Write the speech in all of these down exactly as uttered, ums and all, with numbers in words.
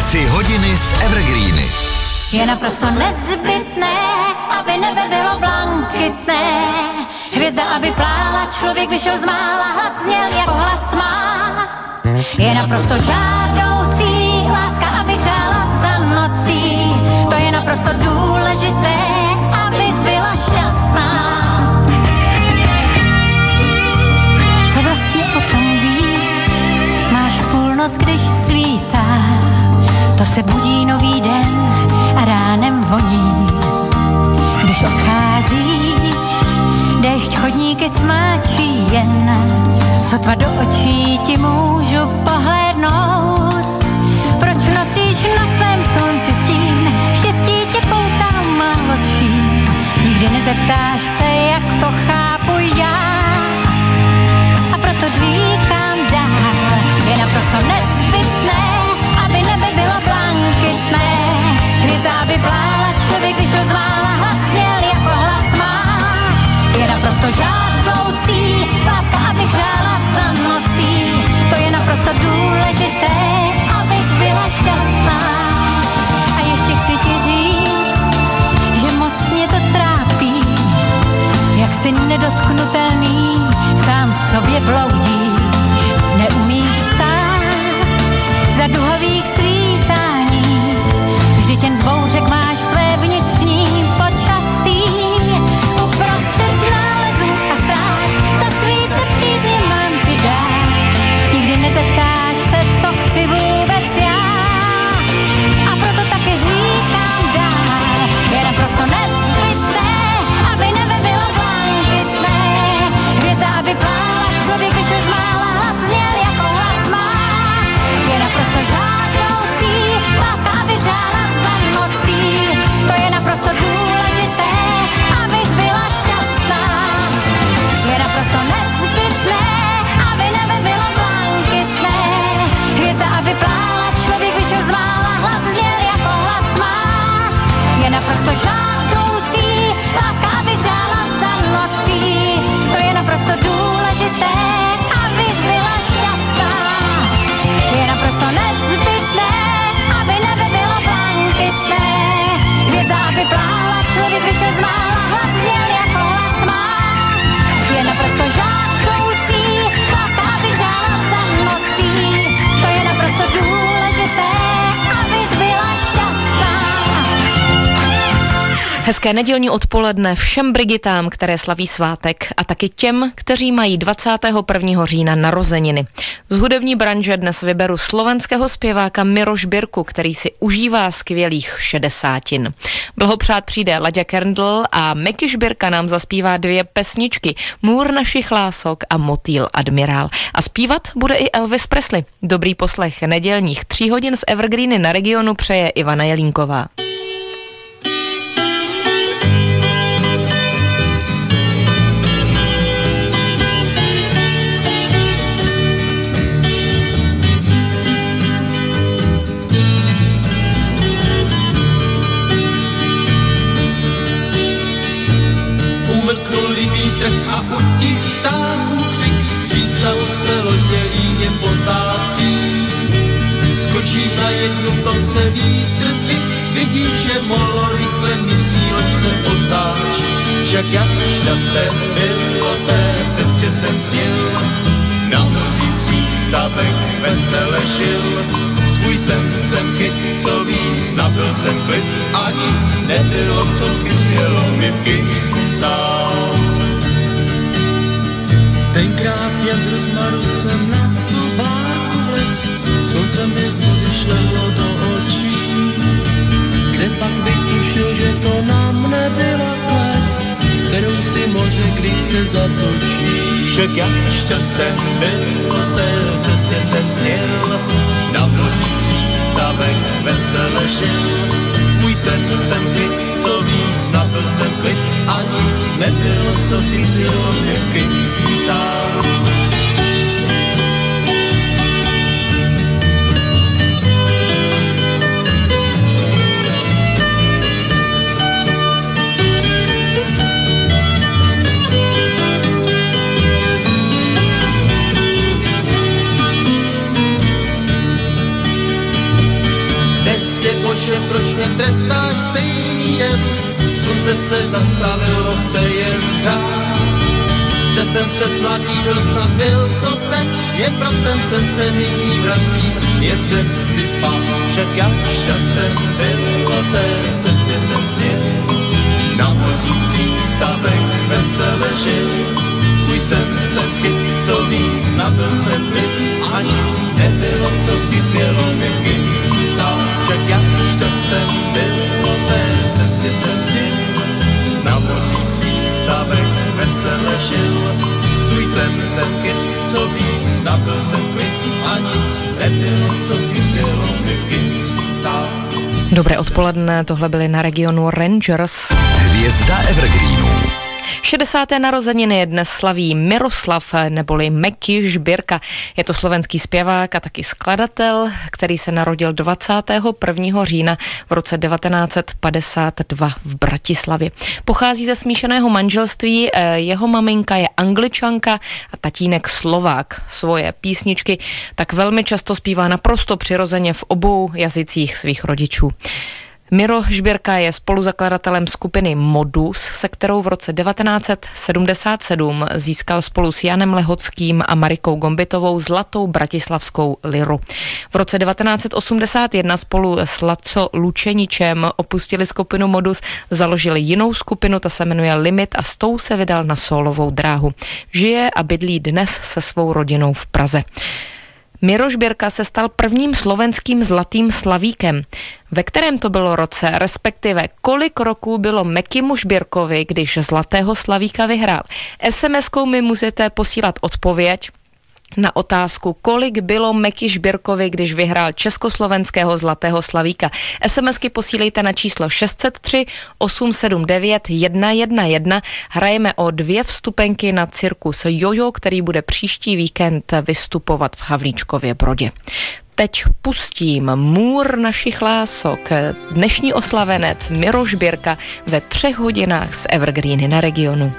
Tři hodiny z Evergreeny. Je naprosto nezbytné, aby nebe bylo blankitné. Hvězda, aby plála, člověk vyšel z mála, hlas zněl jako hlas má. Je naprosto žádoucí, láska, aby hrála za nocí. To je naprosto důležité, abych byla šťastná. Co vlastně o tom víš? Máš půlnoc, když svítá. To se budí nový den a ránem voní. Když odcházíš, déšť chodníky smáčí jen. Sotva do očí ti můžu pohlédnout. Proč nosíš na svém slunci stín? Štěstí tě poutá maločím. Nikdy nezeptáš se, jak to chápu já. A proto říkám dál, je naprosto nezbytné, aby nebe bylo blankitné. Hvězda, aby plála, člověk vyšel z mála, hlas zněl jako hlas má. Je naprosto žádoucí, láska, aby hrála za nocí. To je naprosto důležité, abych byla šťastná. A ještě chci ti říct, že moc mě to trápí, jak si nedotknutelný, sám v sobě bloudíš. Neumíš stát za duhových svítání, vždyť jen z bouřek máš své vnitřní počasí. Uprostřed nálezů a ztrát za svíce přízně mám ti dát. Nikdy nezeptáš se, co chci vůbec já. A proto taky říkám dál, je naprosto nezbytné, aby nebe bylo blankitné. Hvězda, aby plála, člověk vyšel z mála, hlas zněl jako hlas má. Je naprosto žádoucí, láska, aby hrála za nocí. To je naprosto důležité, abych byla šťastná. Je naprosto nezbytné, aby nebe bylo blankitné. Hvězda, aby plála, člověk vyšel z mála, hlas zněl jako hlas má. Je naprosto žádoucí, láska, aby hrála za nocí. To je naprosto důležité, abych byla šťastná. Je naprosto nezbytné, aby nebe bylo blankitné. Hvězda, aby plála, člověk vyšel z mála, hlas zněl jako hlas má. Je naprosto žádoucí, láska, aby hrála za nocí. To je naprosto důležité, abych byla šťastná. Hezké nedělní odpoledne všem Brigitám, které slaví svátek, a taky těm, kteří mají dvacátého prvního října narozeniny. Z hudební branže dnes vyberu slovenského zpěváka Miroš Birku, který si užívá skvělých šedesátin. Blahopřát přijde Laďa Kerndl a Mekyš Birka nám zaspívá dvě pesničky, Můr našich lások a Motýl admirál. A zpívat bude i Elvis Presley. Dobrý poslech nedělních tří hodin z Evergreeny na Regionu přeje Ivana Jelínková. Umlknul vítr a utich ptáků křik, přístavu se lodě líně potácí. Skočím na jednu, v tom se vítr zdvih, vidím, že molo rychle mizí, loď se otáčí. Však jak šťastné bylo té cestě jsem snil, na moři přístavek vesele žil. Svůj sen jsem chyt, co víc, nabil jsem klid a nic nebylo, co chybělo mi v Kingston Town. Tenkrát jen z rozmaru jsem na tu bárku vlez, slunce mi z vody šlehlo do očí. Kde pak bych tušil, že to na mne byla klec, kterou si moře kdy chce zatočí. Však jak šťastné bylo té cestě jsem snil, na moři přístavek vesele žil. Svůj sen jsem chyt, co víc, nabil jsem klid a nic nebylo, co chybělo mě v Kingston Town. Bože, proč mě trestáš stejný den? Slunce se zastavilo, chce jen řád. Zde jsem přes mladý byl, snad byl to sen, jen pro ten sen se nyní vracím, jen zde musí spát. Však jak šťastný byl o té cestě jsem sjel, na moří přístavek vesele žil. Svůj sen jsem chyt, co víc, nabil jsem byt a nic nebylo, co chybělo mi v Gimstu tam. Však jak šťastný byl o té cestě jsem sjel, na moří přístavek vesele žil. Svůj sen jsem chyt, co víc, nabil jsem klid a nic nebylo, co chybělo mi v Gimstu tam. Dobré odpoledne, tohle byly Na regionu Rangers. Hvězda evergreenů. šedesáté narozeniny dnes slaví Miroslav neboli Meky Žbírka. Je to slovenský zpěvák a taky skladatel, který se narodil dvacátého prvního října v roce devatenáct set padesát dva v Bratislavě. Pochází ze smíšeného manželství, jeho maminka je Angličanka a tatínek Slovák. Svoje písničky tak velmi často zpívá naprosto přirozeně v obou jazycích svých rodičů. Miro Žbírka je spoluzakladatelem skupiny Modus, se kterou v roce devatenáct set sedmdesát sedm získal spolu s Janem Lehockým a Marikou Gombitovou zlatou bratislavskou liru. V roce devatenáct set osmdesát jedna spolu s Laco Lučeničem opustili skupinu Modus, založili jinou skupinu, ta se jmenuje Limit a s tou se vydal na sólovou dráhu. Žije a bydlí dnes se svou rodinou v Praze. Miro Žbírka se stal prvním slovenským zlatým slavíkem. Ve kterém to bylo roce, respektive kolik roků bylo Mekymu Žbírkovi, když zlatého slavíka vyhrál? es em eskou mi můžete posílat odpověď na otázku, kolik bylo Meky Žbírkovi, když vyhrál československého zlatého slavíka. SMSky posílejte na číslo šest set tři osm sedm devět jedna jedna jedna. Hrajeme o dvě vstupenky na cirkus Jojo, který bude příští víkend vystupovat v Havlíčkově Brodě. Teď pustím Můr našich lások. Dnešní oslavenec Miro Žbírka ve třech hodinách z Evergreeny na regionu.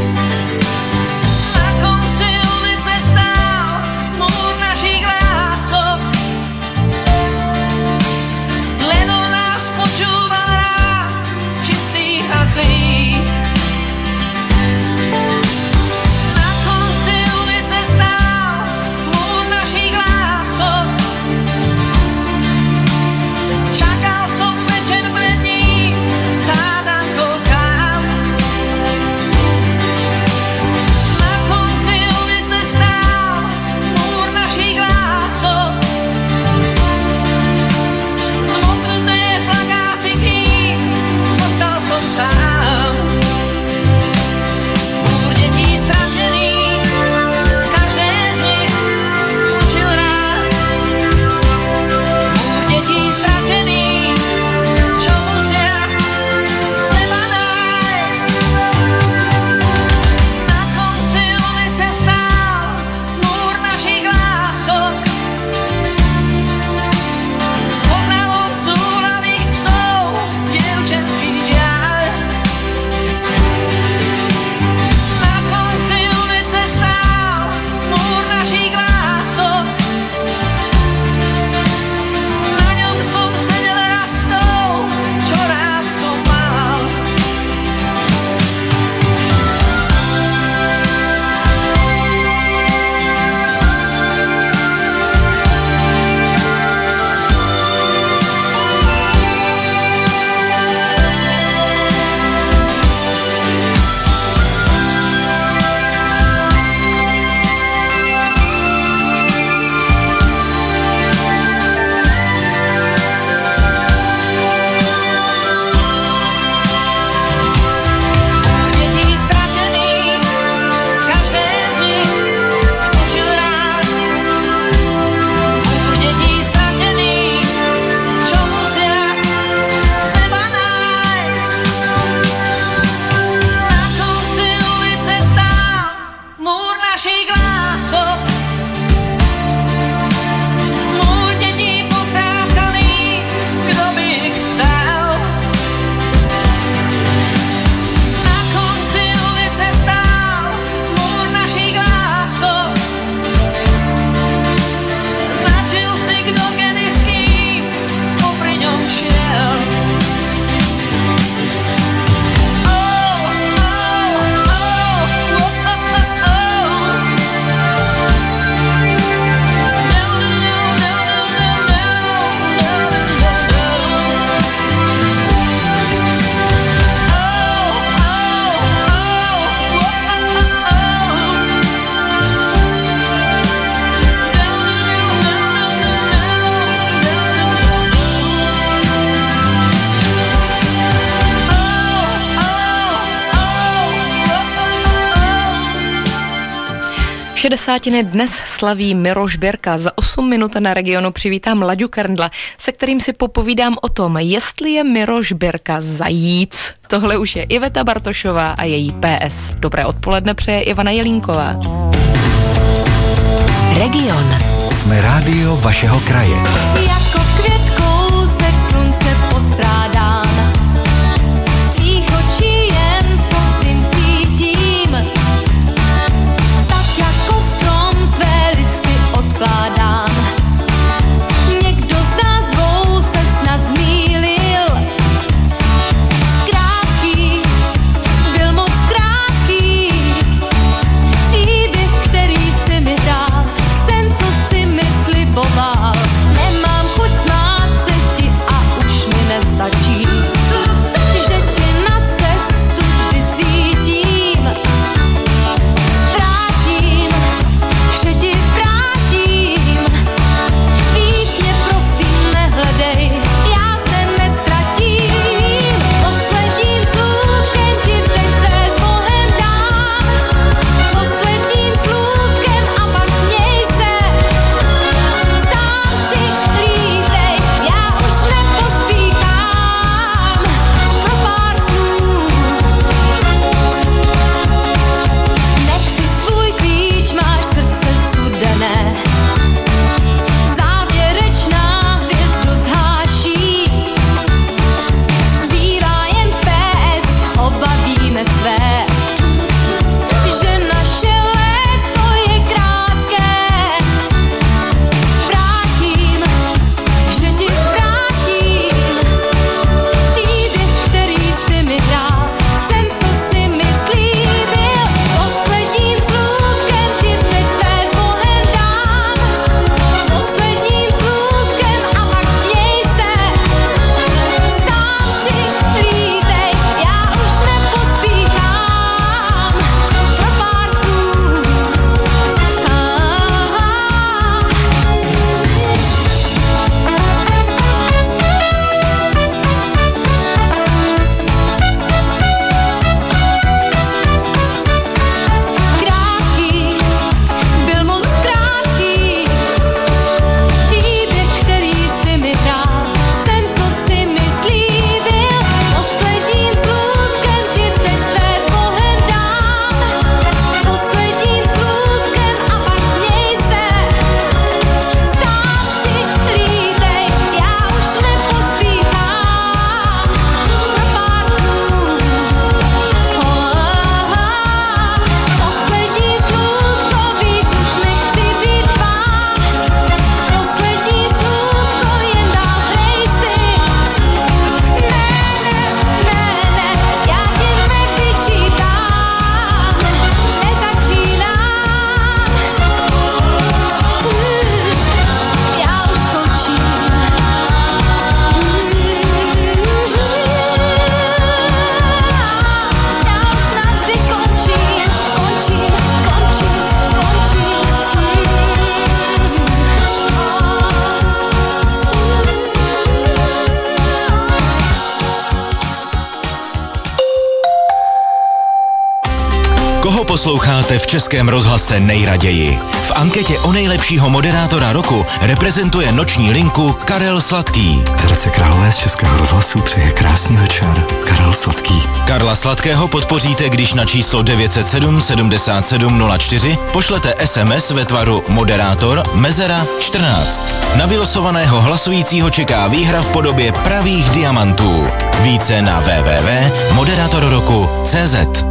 Stál, můr našich lások. Šedesátiny dnes slaví Miroš Birka. Za osm minut na Regionu přivítám Laďu Kerndla, se kterým si popovídám o tom, jestli je Miroš Birka zajíc. Tohle už je Iveta Bartošová a její P S. Dobré odpoledne přeje Ivana Jelínková. Region. Jsme rádio vašeho kraje. Jako květkou se slunce postrádám, z tvých očí jen podzim cítím, tak jako strom tvé listy odkládám. Někdo z nás dvou se snad zmýlil, krátký, byl moc krátký, příběh, který si mi hrál, sen, co si mi sliboval. Nemám chuť smát se ti a už mi nestačí, že ti na cestu vždy svítím. Vrátím, že ti vrátím, víc mě prosím nehledej, já se nestratím. Posledním slůvkem ti teď se s Bohem dám, posledním slůvkem a pak měj se. Sám si lítej, já už nepospíchám pro pár snů. Nech si svůj klíč, máš srdce studené, závěrečná hvězdu zháší. Zbývá jen P S, obavíme své, že naše léto je krátké. Vrátím, že ti vrátím, příběh, který si mi hrál, sen, co si mi slíbil. Posledním slůvkem ti teď se s Bohem dám, posledním slůvkem a pak měj se. Sám si lítej, já už nepospíchám pro pár snů. Krátký, byl moc krátký, příběh, který si mi hrál, sen, co si mi slíbil. Posledním slůvkem ti teď se s Bohem dám, posledním slůvkem a pak měj se. Sám si lítej, já už nepospíchám pro pár snů. Poslední slůvko, víc už nechci být tvá, poslední slůvko, jen dál hrej si. Ne, ne, ne, ne, já ti nevyčítám, nezačínám. Já už končím. Já už navždy končím, končím, končím, Koho posloucháte v Českém rozhlase nejraději? V anketě o nejlepšího moderátora roku reprezentuje Noční linku Karel Sladký. Z Hradce Králové z Českého rozhlasu přeje krásný večer Karel Sladký. Karla Sladkého podpoříte, když na číslo devět set sedm sedmdesát sedm nula čtyři pošlete S M S ve tvaru moderátor mezera čtrnáct. Na vylosovaného hlasujícího čeká výhra v podobě pravých diamantů. Více na w w w tečka moderátor roku tečka c z.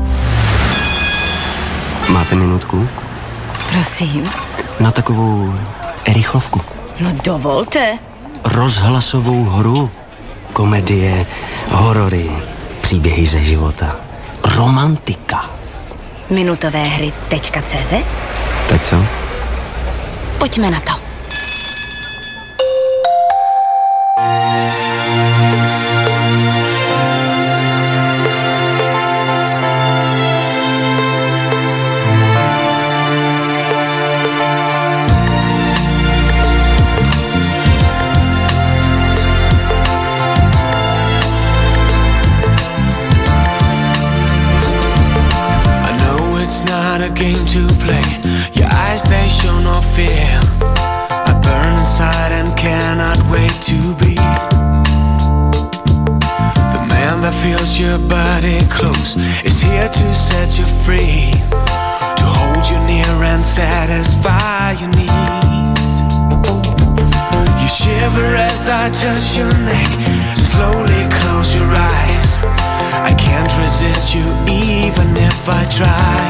Máte minutku? Prosím, Na takovou rychlovku. no dovolte. Rozhlasovou hru. Komedie, horory, příběhy ze života. Romantika. Minutové hry tečka cé zet? Tak co? Pojďme na to. It's not not a game to play. Your eyes, they show no fear. I burn inside and cannot wait to be the man that feels your body close, is here to set you free, to hold you near and satisfy your needs. You shiver as I touch your neck, slowly close your eyes. I can't resist you even if I try.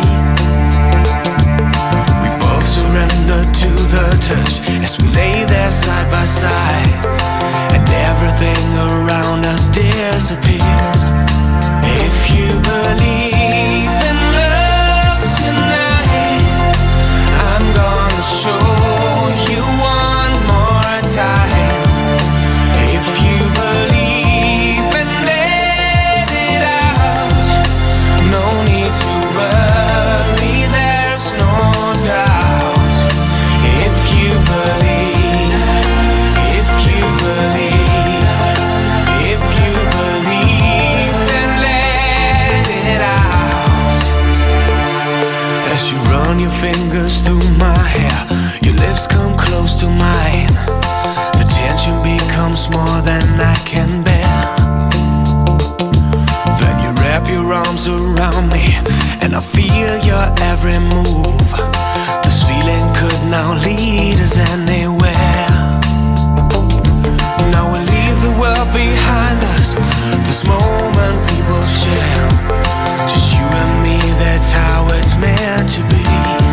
We both surrender to the touch as we lay there side by side, and everything around us disappears. If you believe in love tonight, I'm gonna show you one more time. If you believe and let it out, no need to worry, there's no doubt. If you believe, if you believe, if you believe, then let it out. As you run your fingers through my hair, your lips come close to mine. The tension becomes more than I can bear. Then you wrap your arms around me, and I feel your every move. This feeling could now lead us anywhere. Now we leave the world behind us, this moment we will share. Just you and me, that's how it's meant to be.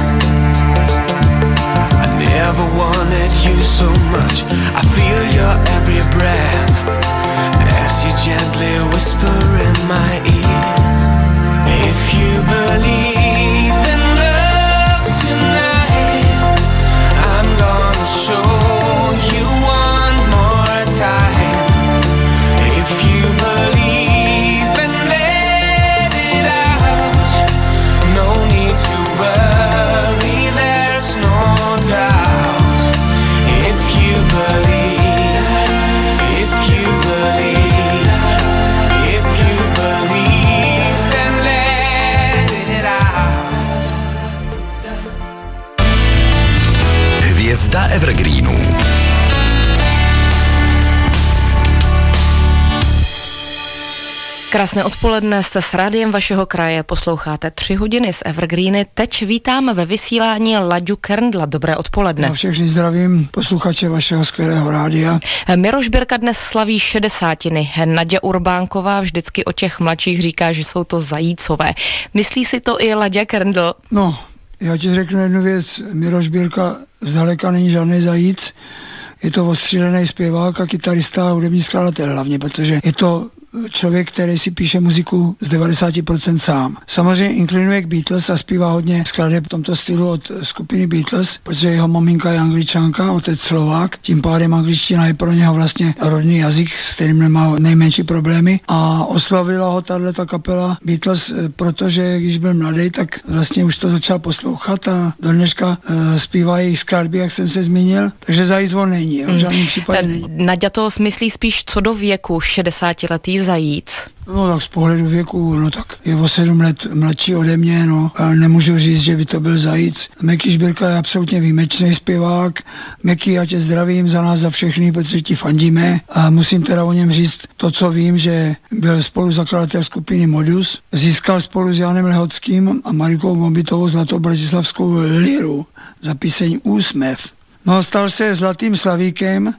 I never wanted you so much, I feel your every breath as you gently whisper in my ear. If you believe in love tonight, I'm gonna show you one more time. If you believe and let it out, no need to worry, there's no doubt. If you believe, if you believe, if you believe, then let it out. Hvězda evergreenů. Krásné odpoledne, jste s rádiem vašeho kraje, posloucháte tři hodiny z Evergreeny. Teď vítám ve vysílání Laďu Kerndla. Dobré odpoledne. Já všechny zdravím posluchače vašeho skvělého rádia. Miroš Birka dnes slaví šedesátiny. Naďa Urbánková vždycky o těch mladších říká, že jsou to zajícové. Myslí si to i Laďa Kerndl? No, já ti řeknu jednu věc. Miroš Birka zdaleka není žádný zajíc. Je to ostřílený zpěvák a kytarista a hudební skladatel hlavně, protože je to člověk, který si píše muziku z devadesát procent sám. Samozřejmě inklinuje k Beatles a zpívá hodně skladeb v tomto stylu od skupiny Beatles, protože jeho maminka je Angličanka, otec Slovák, tím pádem angličtina je pro něho vlastně rodný jazyk, s kterým nemá nejmenší problémy, a oslavila ho tato kapela Beatles, protože když byl mladý, tak vlastně už to začal poslouchat a do dneška uh, zpívá jejich skladby, jak jsem se zmínil, takže zajíc on není, v žádném případě není. Naďa to smyslí spíš co do věku, šedesátiletý zajíc. No tak z pohledu věku, no tak je o sedm let mladší ode mě, no. A nemůžu říct, že by to byl zajíc. Meky Žbirka je absolutně výjimečný zpěvák. Meky, já tě zdravím za nás, za všechny, protože ti fandíme. A musím teda o něm říct to, co vím, že byl spoluzakladatel skupiny Modus. Získal spolu s Janem Lehockým a Marikou Gombitovou zlatou bratislavskou liru za píseň Úsměv. No a stal se zlatým slavíkem.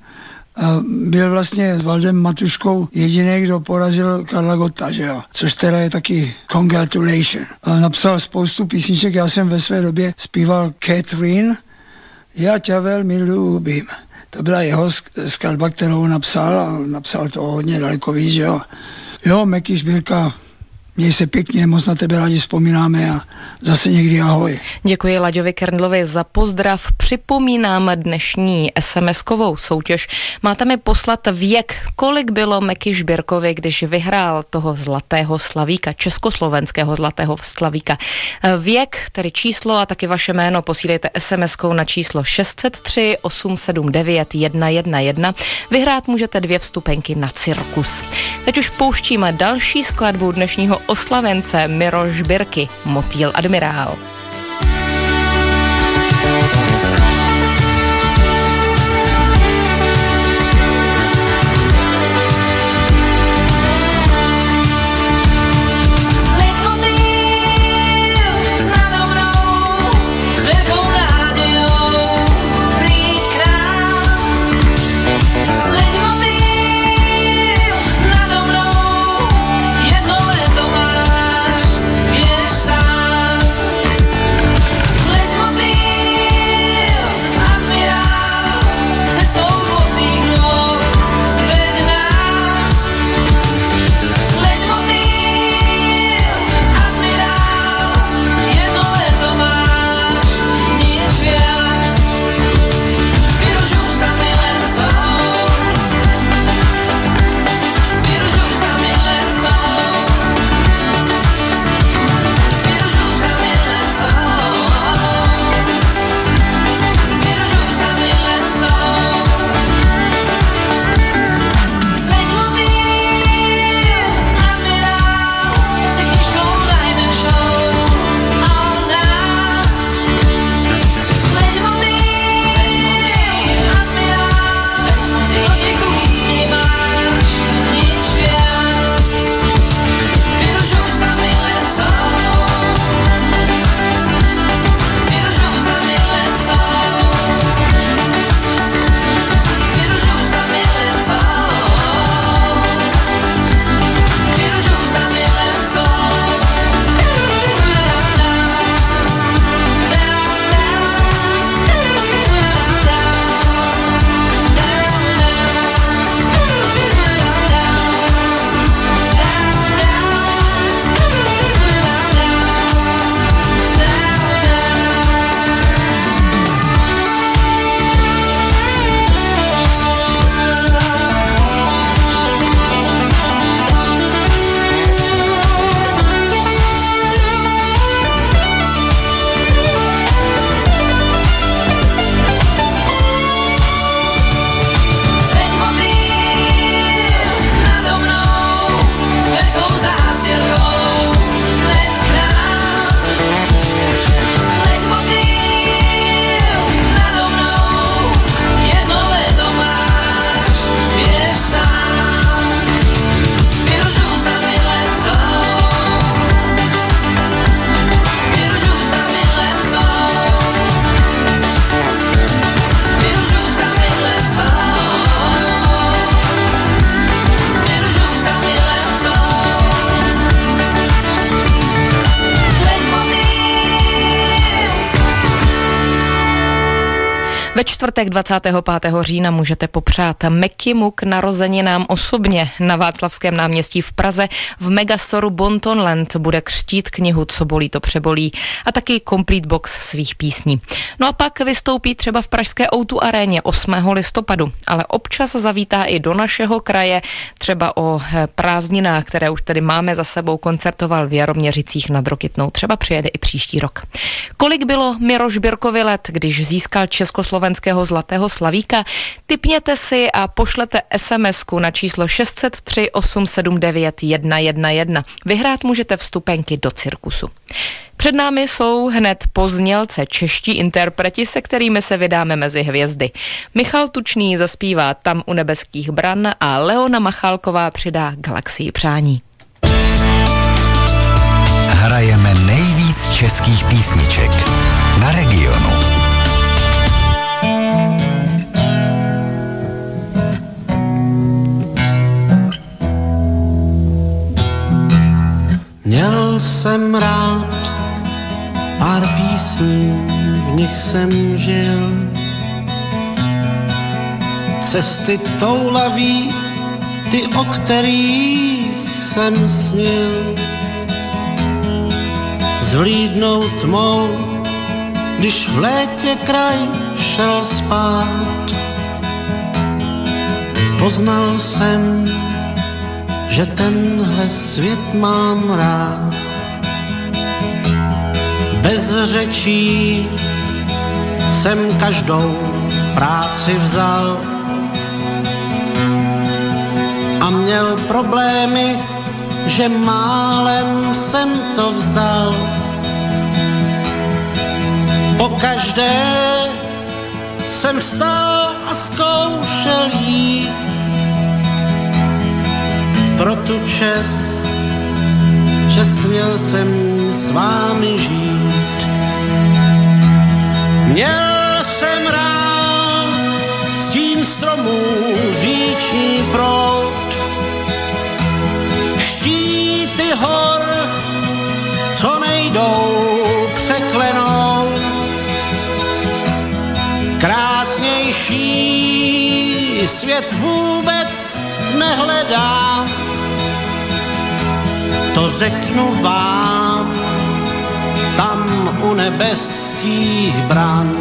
A byl vlastně s Valdem Matuškou jediný, kdo porazil Karla Gotta, že jo? Což teda je taky congratulation. A napsal spoustu písniček, já jsem ve své době zpíval Catherine, já tě velmi lubím. To byla jeho skladba, kterou napsal, a napsal to hodně daleko víc, že jo? Jo, Meky Žbirka, měj se pěkně, moc na tebe rádi vzpomínáme a zase někdy ahoj. Děkuji Laďovi Kerndlovi za pozdrav. Připomínám dnešní es em eskovou soutěž. Máte mi poslat věk, kolik bylo Meky Žbirkovi, když vyhrál toho zlatého slavíka, československého zlatého slavíka. Věk, tedy číslo a taky vaše jméno posílejte es em eskou na číslo šest set tři osm sedm devět jedna jedna jedna. Vyhrát můžete dvě vstupenky na cirkus. Teď už pouštíme další skladbu dnešního oslavence Miroš Birky, Motýl Admirál. Ve čtvrtek dvacátého pátého října můžete popřát Mekimu k narozeninám osobně. Na Václavském náměstí v Praze v Megastoru Bontonland bude křtít knihu Co bolí, to přebolí a taky complete box svých písní. No a pak vystoupí třeba v pražské ó dvě aréně osmého listopadu, ale občas zavítá i do našeho kraje, třeba o prázdninách, které už tedy máme za sebou, koncertoval v Jaroměřicích nad Rokytnou. Třeba přijede i příští rok. Kolik bylo Miroš Birkovi let, když získal československého zlatého slavíka? Tipněte si a pošlete SMSku na číslo šest set tři osm sedm devět jedna jedna jedna. Vyhrát můžete vstupenky do cirkusu. Před námi jsou hned poznělce čeští interpreti, se kterými se vydáme mezi hvězdy. Michal Tučný zaspívá Tam u nebeských bran a Leona Machálková přidá Galaxii přání. Hrajeme nejvíc českých písniček na Regionu. Měl jsem rád pár písní, v nich jsem žil. Cesty toulaví, ty, o kterých jsem snil. Zvlídnout tmou, když v létě kraj šel spát. Poznal jsem, že tenhle svět mám rád. Bez řečí jsem každou práci vzal a měl problémy, že málem jsem to vzdal. Po pokaždé jsem vstal a zkoušel jít pro tu čest, že směl jsem s vámi žít. Měl jsem rád stín stromů, říční proud, štíty hor, co nejdou překlenout. Krásnější svět vůbec nehledám, to řeknu vám tam u nebeských bran.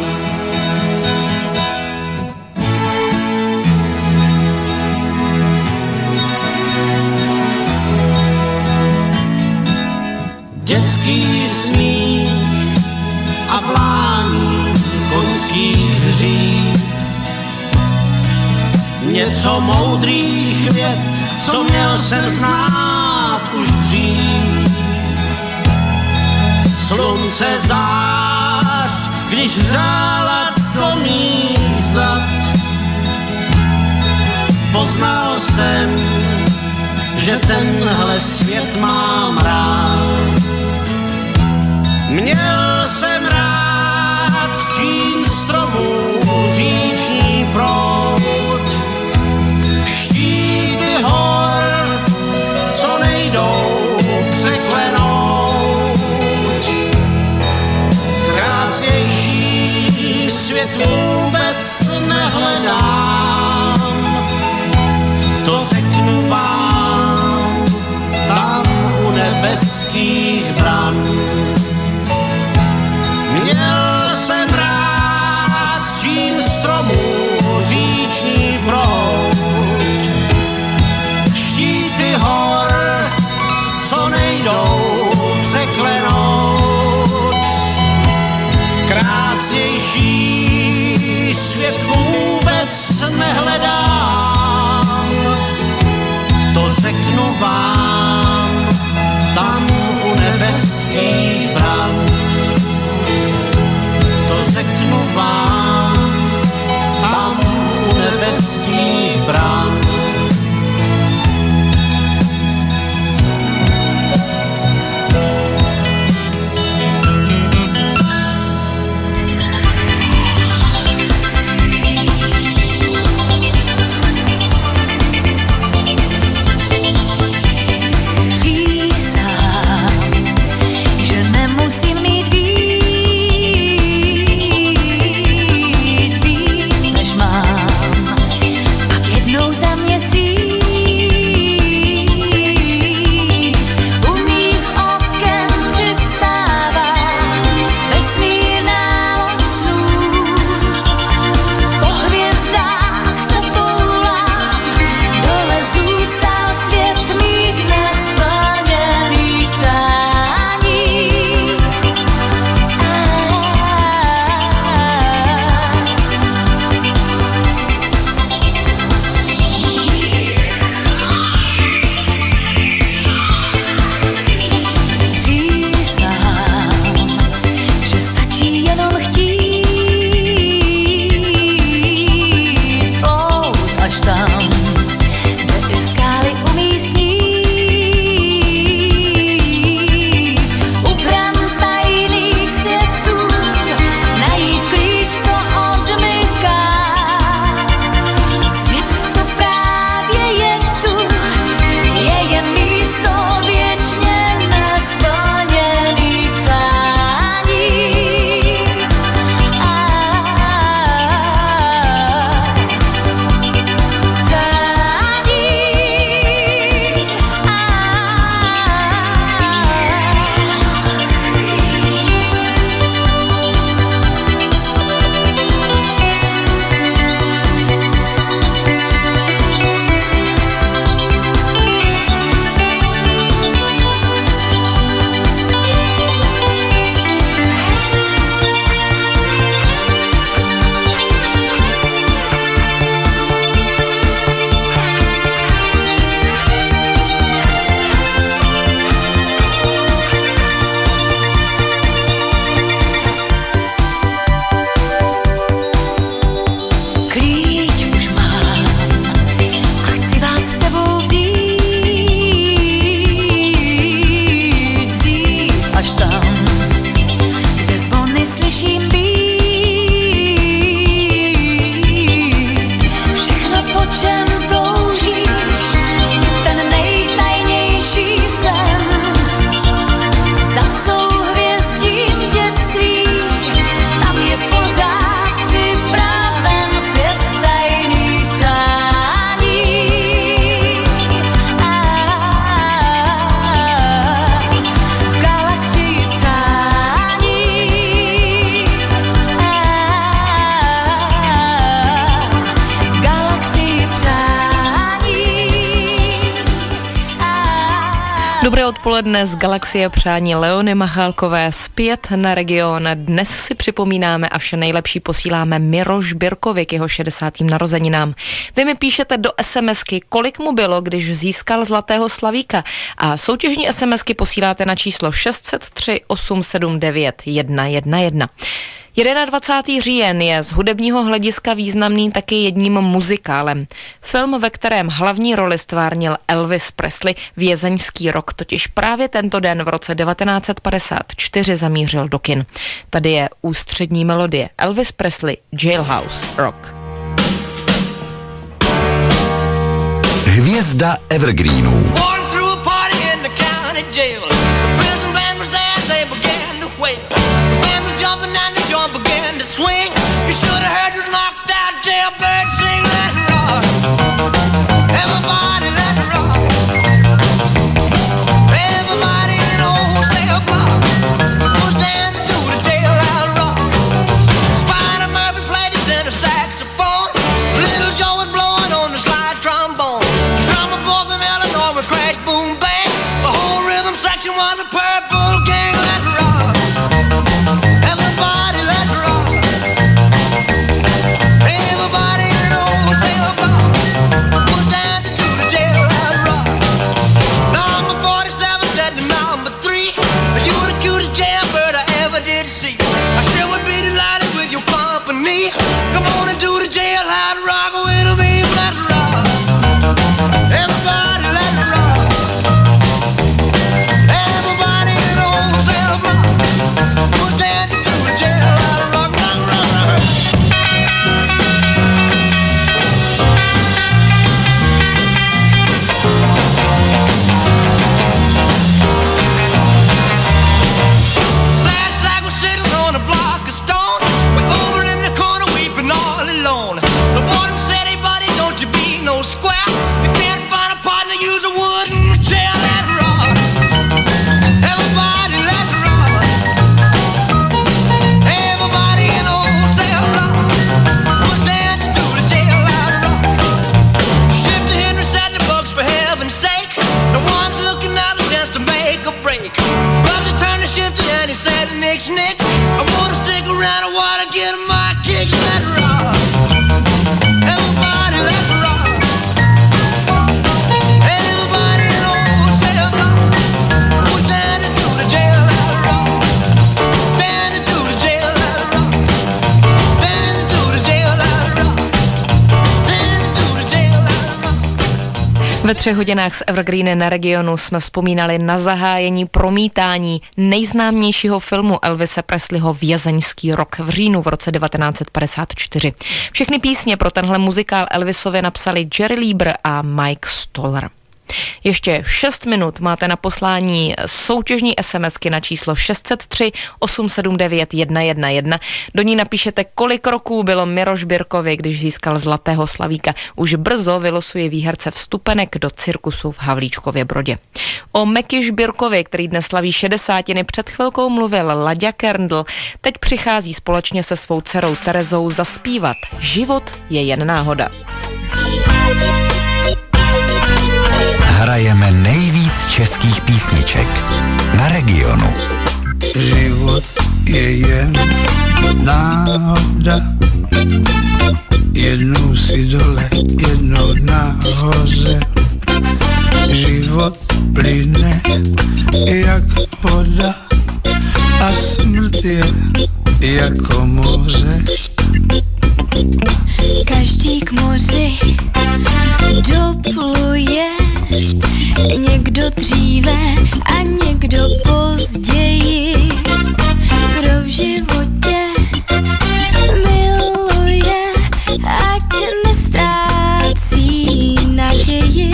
Dětský smích a vlání koňských hřív, něco moudrých vět, co měl jsem znát už dřív. Slunce zář, když hřála do mých zad, poznal jsem, že tenhle svět mám rád. Měl jsem rád stín stromů, říční proud, štíty hor, co nejdou překlenout. Krásnější svět vůbec nehledám, to řeknu vám tam u nebeských bran. Měl jsem rád stín stromů, říční proud, štíty hor, co nejdou překlenout. Krásnější svět vůbec nehledám, to řeknu vám tam u nebeských bran. Řeknu vám tam u nebeských bran. Přísahám, že nemusím mít víc. Dobré odpoledne z Galaxie přání Leony Machálkové zpět na Region. Dnes si připomínáme a vše nejlepší posíláme Miroš Birkovi k jeho šedesátým narozeninám. Vy mi píšete do SMSky, kolik mu bylo, když získal Zlatého slavíka, a soutěžní SMSky posíláte na číslo šest set tři osm sedm devět jedna jedna jedna. dvacátého prvního říjen je z hudebního hlediska významný taky jedním muzikálem. Film, ve kterém hlavní roli stvárnil Elvis Presley, Vězeňský rok, totiž právě tento den v roce devatenáct set padesát čtyři zamířil do kin. Tady je ústřední melodie Elvis Presley, Jailhouse Rock. Hvězda evergreenů. Began to swing. You should have heard this knocked out jailbird sing. Let it rock. Everybody let it rock. Everybody in the old cell block was dancing to the jailhouse rock. Spider Murphy played his tenor saxophone. Little Joe was blowing on the slide trombone. The drummer boy from Illinois would crash, boom, bang. The whole rhythm section was a purple gang. Let it rock. Everybody let it rock. Everybody in the old cell block was dancing to the jailhouse rock. Number forty-seven said to number three, you were the cutest jailbird I ever did see. I sure would be delighted with your company. Come on and do the jailhouse rock with me. Let it rock. Everybody let it rock. Everybody in the old cell block was dancing to the jailhouse rock. Rock, rock, rock. Sad sack was sitting on a block of stone. We're over in the corner weeping all alone. The warden said, hey buddy, don't you be no square. If you can't find a partner, use a wooden chair. Let it rock. Everybody let it rock. Everybody in the old cell block was dancing to the jailhouse rock. Shifter Henry said the books, for heaven's sake. No one's looking out a chance to make a break. Bugsy turned to Shifter and he said, nix, nix. I wanna stick around, I wanna get my kicks. Let it rock. Everybody let it rock. Everybody in the old cell block was dancing to the jailhouse rock. Dancing to the jailhouse rock. Dancing to the jailhouse rock. Dancing to the jailhouse rock. Ve třech hodinách z Evergreen na Regionu jsme vzpomínali na zahájení promítání nejznámějšího filmu Elvise Presleyho Vězeňský rok v říjnu v roce devatenáct set padesát čtyři. Všechny písně pro tenhle muzikál Elvisově napsali Jerry Lieber a Mike Stoller. Ještě šest minut máte na poslání soutěžní SMSky na číslo šest set tři osm sedm devět jedna jedna jedna. Do ní napíšete, kolik roků bylo Miroš Birkovi, když získal Zlatého slavíka. Už brzo vylosuje výherce vstupenek do cirkusu v Havlíčkově Brodě. O Mekyš Birkovi, který dnes slaví šedesátiny, před chvilkou mluvil Laďa Kerndl. Teď přichází společně se svou dcerou Terezou zaspívat Život je jen náhoda. Hrajeme nejvíc českých písniček na Regionu. Život je jen náhoda. Jednou si dole, jednou nahoře. Život plyne jak voda a smrt je jako moře. Každý k moři dopluje, někdo dříve a někdo později. Kdo v životě miluje, ať nestrácí naději.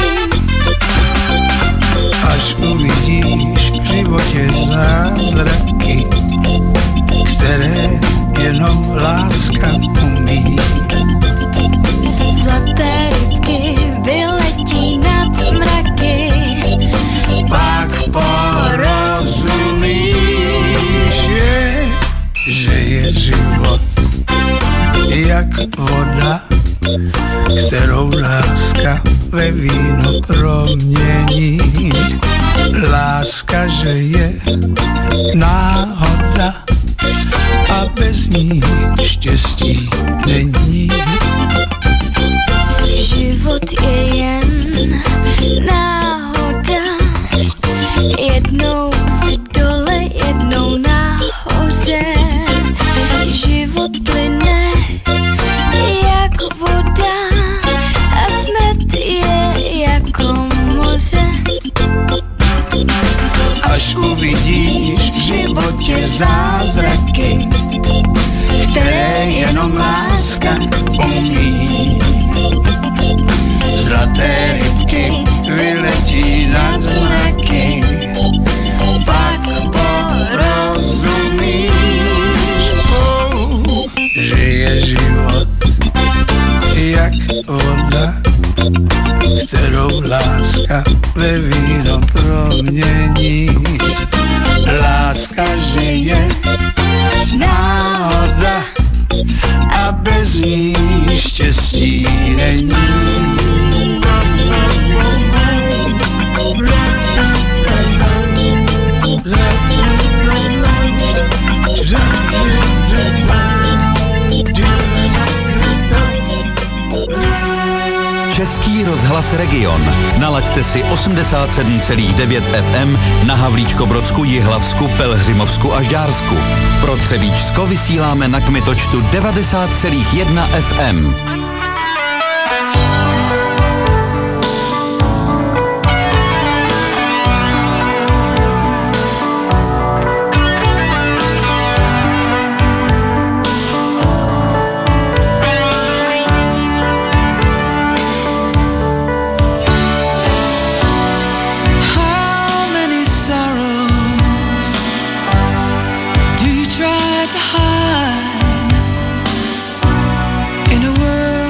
Až uvidíš v životě zázraky, které jenom láska umí. Zlaté rybky vyletí nad mraky, pak porozumíš, je, že je život jak voda, kterou láska ve víno promění. Láska, že je náhoda a bez ní štěstí není. Život je jen náhoda, jednou si dole, jednou nahoře. Život plyne jak voda a smrt je jako moře. Až uvidíš v životě zázraky, které jenom láska umí. Zlaté rybky vyletí nad mraky, pak porozumíš, oh, že je život jak voda, kterou láska ve víno promění. Láska, že je náhoda a bez ní štěstí není. Český rozhlas Region. Nalaďte si osmdesát sedm celá devět F M na Havlíčkobrodsku, Jihlavsku, Pelhřimovsku a Žďársku. Pro Třebíčsko vysíláme na kmitočtu devadesát celá jedna F M. In a world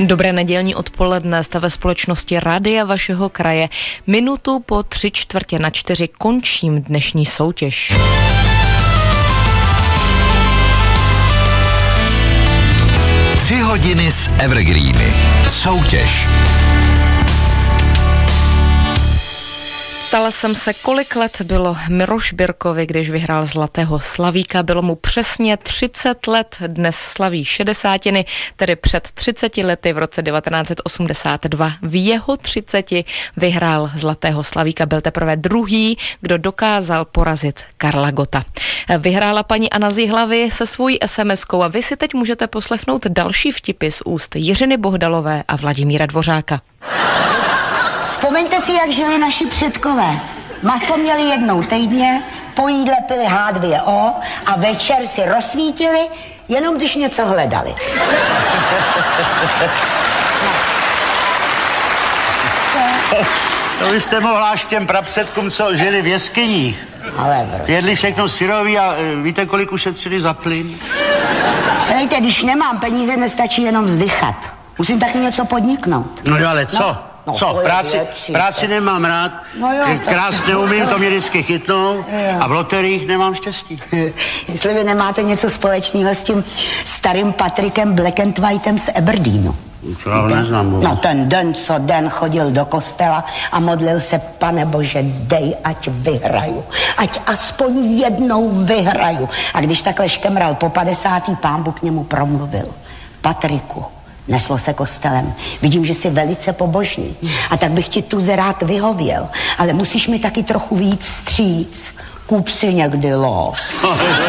Dobré nedělní odpoledne, jste ve společnosti Rádia vašeho kraje. Minutu po tři čtvrtě na čtyři končím dnešní soutěž. Tři hodiny s Evergreeny. Soutěž. Ptala jsem se, kolik let bylo Miroš Birkovi, když vyhrál Zlatého slavíka. Bylo mu přesně třicet let, dnes slaví šedesátiny, tedy před třiceti lety v roce devatenáct set osmdesát dva. V jeho třiceti vyhrál Zlatého slavíka, byl teprve druhý, kdo dokázal porazit Karla Gotta. Vyhrála paní Anna z Jihlavy se svojí es em eskou a vy si teď můžete poslechnout další vtipy z úst Jiřiny Bohdalové a Vladimíra Dvořáka. Vzpomeňte si, jak žili naši předkové. Maso měli jednou týdně, po jídle pili há dvě ó a večer si rozsvítili, jenom když něco hledali. To byste mohla až těm prapředkům, co žili v jeskyních. Ale jedli všechno syrový a víte, kolik ušetřili za plyn? Hejte, když nemám peníze, nestačí jenom vzdychat. Musím taky něco podniknout. No jo, ale co? No. No, Co, práci, věci, práci nemám rád, no jo, krás neumím, to mě vždycky chytnou jo. A v loteriích nemám štěstí. Jestli vy nemáte něco společného s tím starým Patrikem Black and Whitem z Aberdeenu. Co já neznám. No ten den, co den chodil do kostela a modlil se, Pane Bože, dej, ať vyhraju. Ať aspoň jednou vyhraju. A když takhle škemral po padesátý, Pán Bůh k němu promluvil. Patriku, neslo se kostelem. Vidím, že jsi velice pobožný. A tak bych ti tuze rád vyhověl. Ale musíš mi taky trochu vyjít vstříc. Kup si někdy los.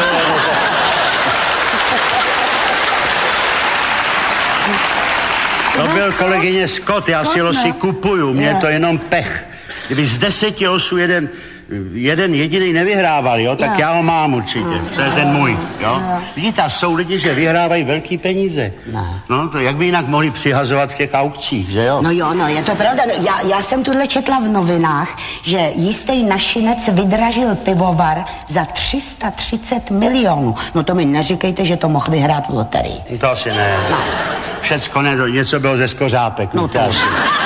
To byl kolegyně Scott, já si losy kupuju, mě je to jenom pech. Kdyby z deseti losů jeden, jeden jediný nevyhrával, jo, tak já ho mám určitě. To je ten můj, jo. Vidíte, jsou lidi, že vyhrávají velký peníze. No, to jak by jinak mohli přihazovat v těch aukcích, že jo? No jo, no, je to pravda. Já, já jsem tuhle četla v novinách, že jistý našinec vydražil pivovar za tři sta třicet milionů. No to mi neříkejte, že to mohl vyhrát v loterii. To asi ne. No. Všecko ne, něco bylo ze skořápek. No to ale,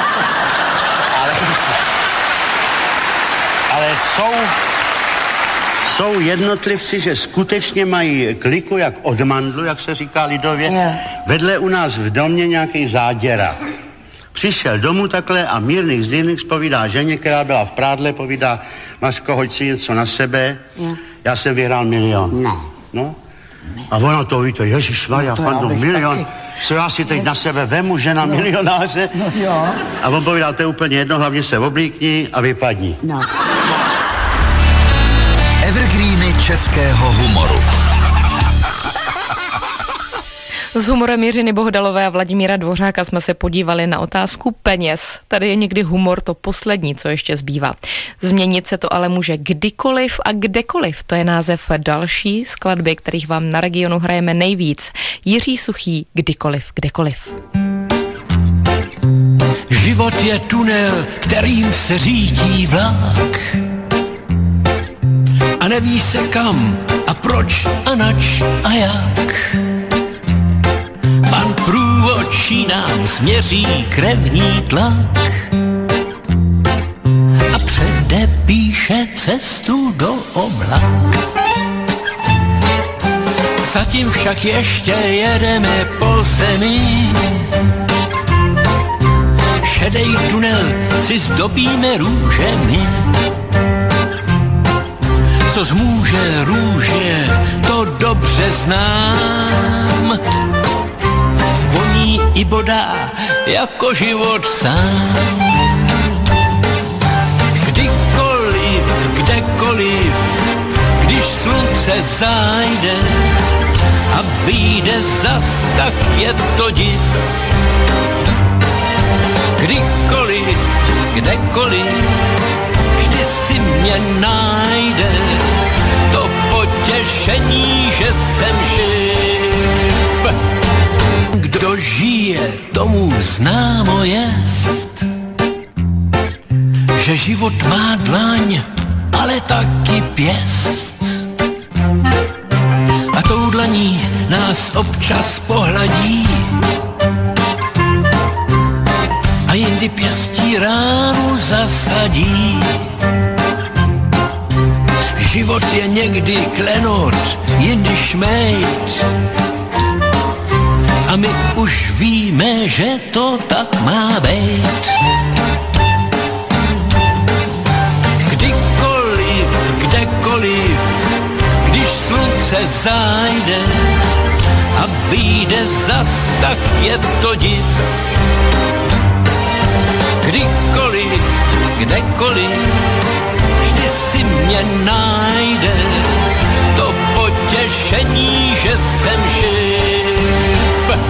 ale jsou, jsou jednotlivci, že skutečně mají kliku jak od mandlu, jak se říká lidově. Yeah. Vedle u nás v domě nějaký záděra. Přišel domů takhle a mírných zlivných povídá ženě, která byla v prádle, povídá, Mařko, hoď si něco na sebe. Yeah. Já jsem vyhrál milion. Ne. No? A ona to víte, ježišmarja, no Fando, milion. Taky. Co já si teď na sebe vemu, žena milionáře? No, jo. A on povídal, to je úplně jedno, hlavně se oblíkni a vypadni. No. Evergreeny českého humoru. S humorem Jiřiny Bohdalové a Vladimíra Dvořáka jsme se podívali na otázku peněz. Tady je někdy humor to poslední, co ještě zbývá. Změnit se to ale může kdykoliv a kdekoliv. To je název další skladby, kterých vám na Regionu hrajeme nejvíc. Jiří Suchý, Kdykoliv, kdekoliv. Život je tunel, kterým se řídí vlak. A neví se kam a proč a nač a jak. Pan průvodčí nám změří krevní tlak a předepíše cestu do oblak. Zatím však ještě jedeme po zemi. Šedej tunel si zdobíme růžemi. Co zmůže růže, to dobře znám. Voní i bodá jako život sám. Kdykoliv, kdekoliv, když slunce zájde a vyjde zas, tak je to div. Kdykoliv, kdekoliv, vždy si mě najde to potěšení, že jsem živ. Kdo žije, tomu známo jest, že život má dlaň, ale taky pěst. A tou dlaní nás občas pohladí jindy pěstí ránu zasadí. Život je někdy klenot, jindy šmejt. A my už víme, že to tak má být. Kdykoliv, kdekoliv, když slunce zájde a vyjde zas, tak je to div. Kdykoliv, kdekoliv, vždy si mě najde to potěšení, že jsem živ.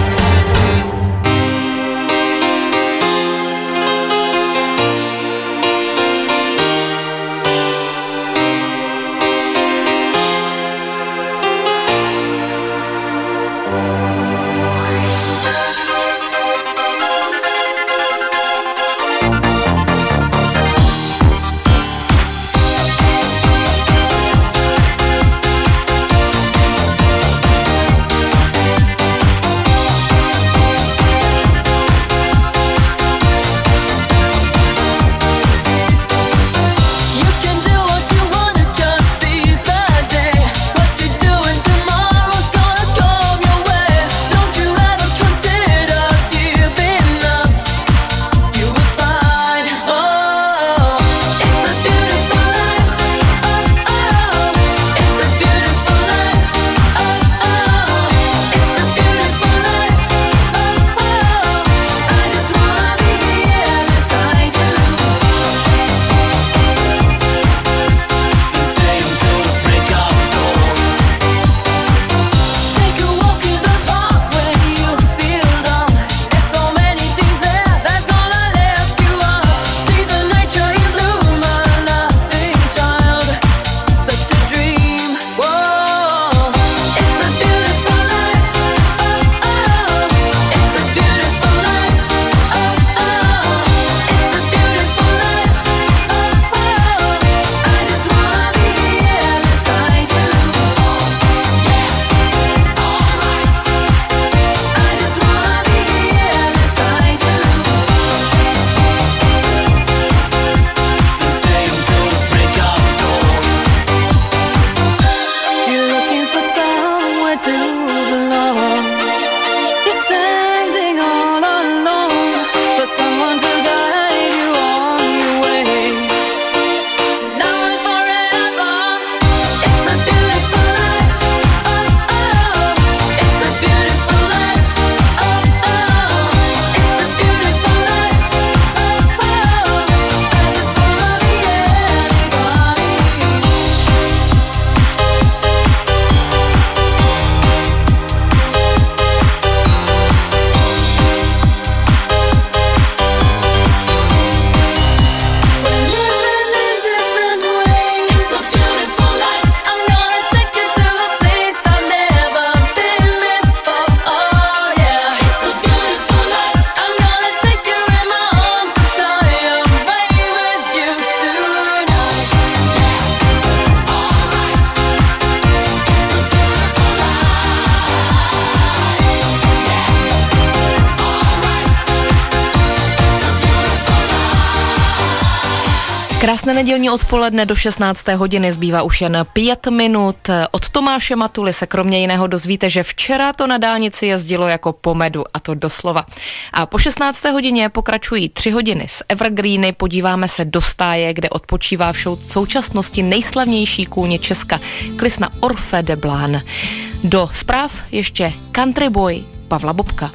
Krásné nedělní odpoledne, do šestnácté hodiny zbývá už jen pět minut. Od Tomáše Matuly se kromě jiného dozvíte, že včera to na dálnici jezdilo jako po medu, a to doslova. A po šestnácté hodině pokračují tři hodiny z Evergreeny, podíváme se do stáje, kde odpočívá v současnosti nejslavnější kůň Česka, klisna Orfe de Blán. Do zpráv ještě Country Boy Pavla Bobka.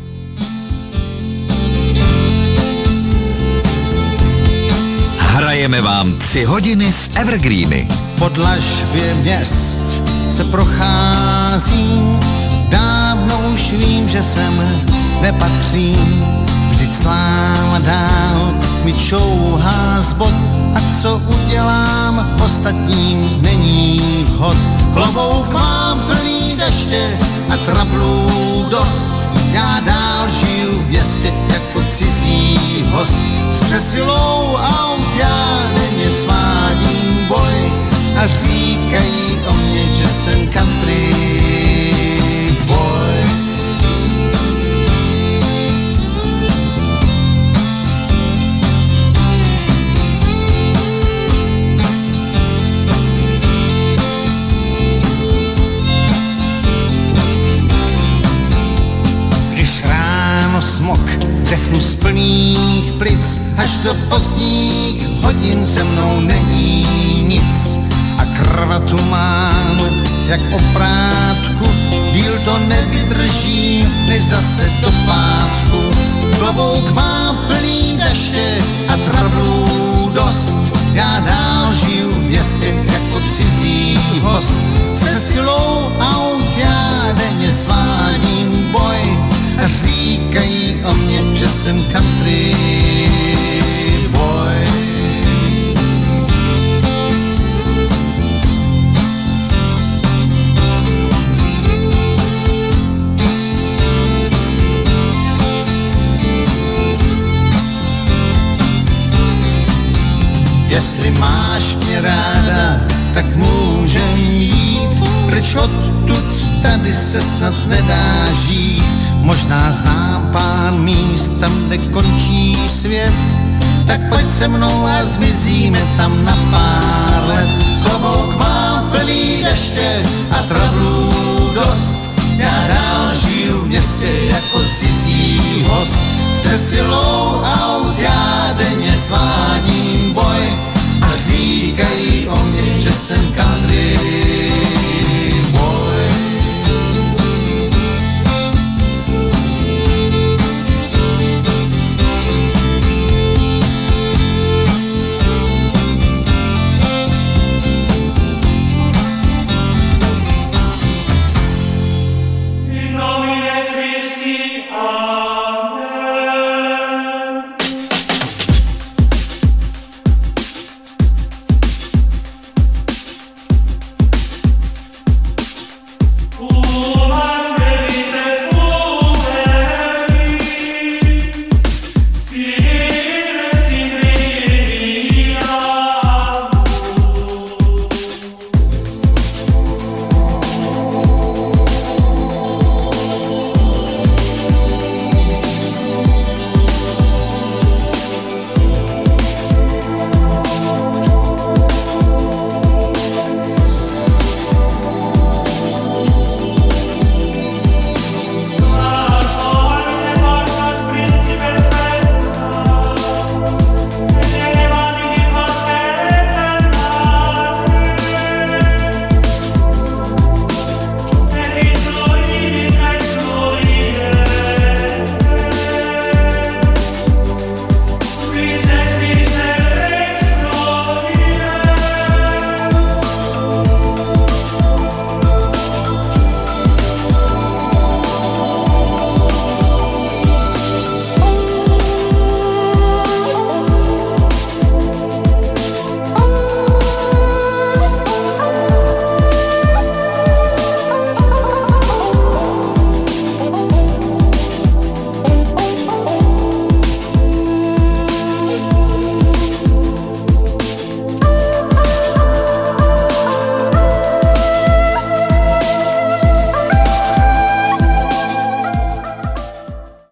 Hrajeme vám tři hodiny z Evergreeny. Po dlažbě měst se procházím, dávno už vím, že sem nepatřím. Vždyť sláva dál mi čouhá z bod, a co udělám ostatním není vhod. Klobouk mám plný deště a trablů dost, já dál žiju v městě jako cizí host. S přesilou aut já denně svádím boj a říkají o mě, že jsem country boy. Jedu z plných plic, až do pozdních hodin se mnou není nic. A kravatu mám jak oprátku, díl to nevydržím, než zase do pátku. Klobouk má plný daště a trablů dost, já dál žiju v městě jako cizí host. Se silou aut já denně svádím boj, říkají o mě, že jsem country boy. Jestli máš mě ráda, tak můžem jít, pryč odtud tady se snad nedá žít. Možná znám pár míst tam, kde končí svět, tak pojď se mnou a zmizíme tam na pár let. Klobouk mám plný deště a trablů dost, já dál žiju v městě jako cizí host. S přesilou aut já denně svádím boj a říkají o mě, že jsem country